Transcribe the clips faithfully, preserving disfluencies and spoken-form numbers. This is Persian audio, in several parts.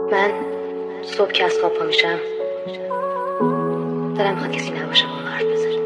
من صبح که از خواب پا میشم دلم میخواد کسی نباشه با من حرف بزنه.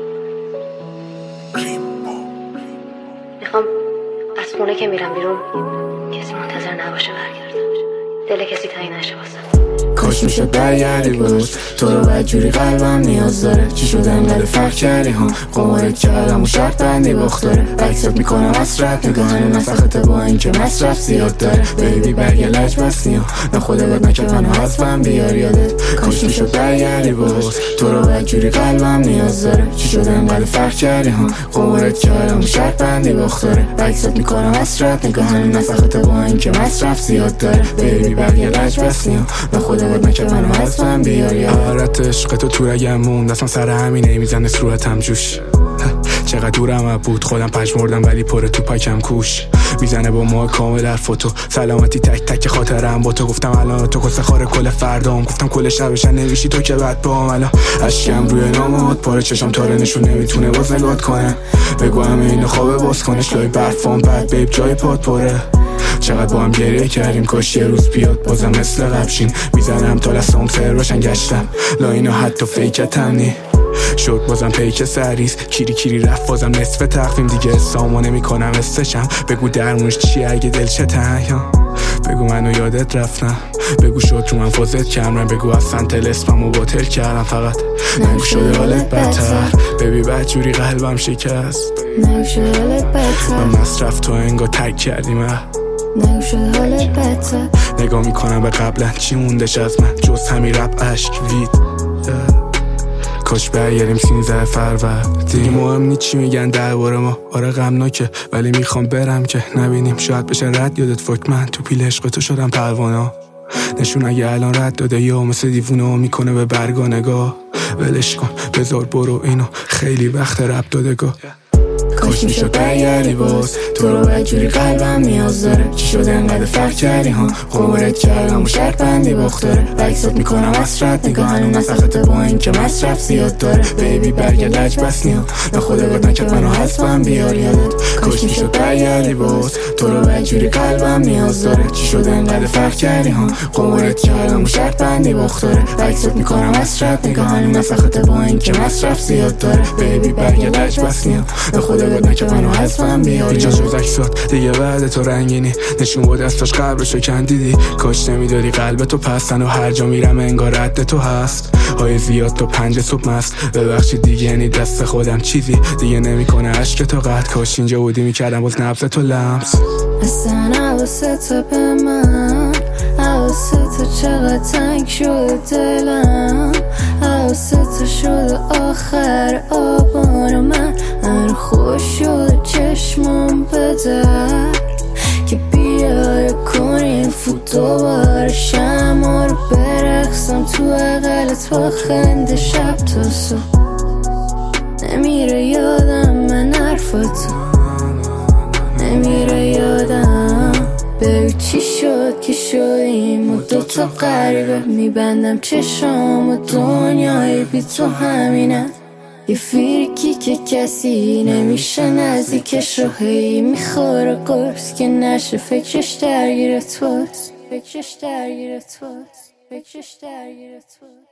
میخوام از خونه که میرم بیرون کسی منتظر نباشه برگردم، دل کسی تنگ نشه واسم. کاش میشد برگردی بود تو رو بدجوری قلبم نیاز داره. چی شده انقدر فرق کردی ها؟ قمارت کردم و شرط بندی باختاره. عکسات میکنم حسرت نگاهن نفخته با اینکه مصرف زیاد داره. بیبی برگ لج بستی ها نه خدا بد نکرد منو حذفم بیار یادت. کاش میشد برگردی بود تو رو بدجوری قلبم نیاز داره. چی شده انقدر فرق کردی ها؟ قمارت کردم و شرط بندی باختاره. عکسات میکنم حسرت نگاهن نفخته با اینکه مصرف زیاد داره. بیبی برگ لج بستی ها نه خدا بد نکرد منو حذفم بیار یادت. حرارت عشق تو تو رگم موند اصلا سر همینه میزنه صورتم جوش. چقدر دورم بود خودم پژمردم ولی پر تو پاکم کوش. میزنه با ما کامل در فوتو سلامتی تک تک خاطرم با تو. گفتم الان تو کس خاره کل فردام. گفتم کل شبش نویشی تو که بعد با الان اشکم روی نامات پاره چشم تاره نشون نمیتونه باز نگات کنه. بگو همه اینو خوابه باز کنش لای برفام بعد بیب جای پات پره. چقدر با هم گریه کردیم کاش یه روز بیاد بازم مثل قبشین. میزنم تا لسام سر باشن گشتم لا اینو حتی فیکتم نی شد بازم پیک سریز کیری کیری رفت بازم نصف تقویم دیگه سامو نمی کنم استشم. بگو درمونش چیه اگه دل چه تنیا بگو منو یادت رفتم. بگو شد رو من فازت کردم. بگو اصلا تل اسممو باطل کردم فقط نگو شده حالت بدتر. ببی بدجوری قلبم شکست نگو شده حالت بدتر. من مصرف تو انگار تک کردی من نگو شده حالت بدتر. نگاه میکنم به قبلا چی موندش از من جز همین رپ اشک وید. کاش برگردیم سینزده فروردین. دیگه مهم نی چی میگن درباره ما. آره غمناکه ولی میخوام برم که نبینیم شاید بشه رد یادت. فوک من تو پیل عشق تو شدم پروانه. نشون اگه الان رد داده یا مثل دیوونه میکنه به برگا نگاه. ولش کن بذار برو اینو خیلی وقت رب دادگاه. کاش میشد برگردی باز تو رو بدجوری قلبم نیاز داره. چی شده انقدر فرق کردی ها؟ قمارت کردم و شرط بندی باختاره. عکسات میکنم حسرت نگاهن نفخته با اینکه مصرف زیاد داره. بیبی برگ لج بستی ها نه خدا بد نکرد منو حذفم بیار یادت. کاش میشد برگردی باز تو رو بدجوری قلبم نیاز داره. چی شده انقدر فرق کردی ها؟ قمارت کردم و شرط بندی باختاره. عکسات میکنم حسرت نگاهن نفخته با اینکه مصرف زیاد داره. بیبی برگ لج بستی ها نه خدا نکرد منو حذفم بیاری. اینجا جز عکسات دیگه بعد تو رنگینی نشون بود دستاش قبرشو کندیدی. کاش نمیدادی قلب تو پستن و هر جا میرم انگار رد تو هست. های زیاد تو پنج صبح مست ببخشید دیگه یعنی دست خودم چیزی دیگه نمیکنه عشق تو قد. کاش اینجا بودی میکردم باز نبض تو لمس. اصلا حواست تو به من حواست تو چقدر تنگ شده دلم. حواست تو شده آخر آبان من من خوش شده چشمم بدر که بیای کنیم فوت دوباره شما رو برقصم تو اقلت با خنده شب تا صبح. نمیره یادم من حرفتو نمیره یادم. بگو چی شد که شدیم و دوتا غریبه. میبندم چشام و دنیای بی تو همینه. یه فیرکی که کسی نمیشه نزدیکش رو هی میخوره قرص که نشه فکرش درگیر توست. فکرش درگیر توست. فکرش درگیر توست.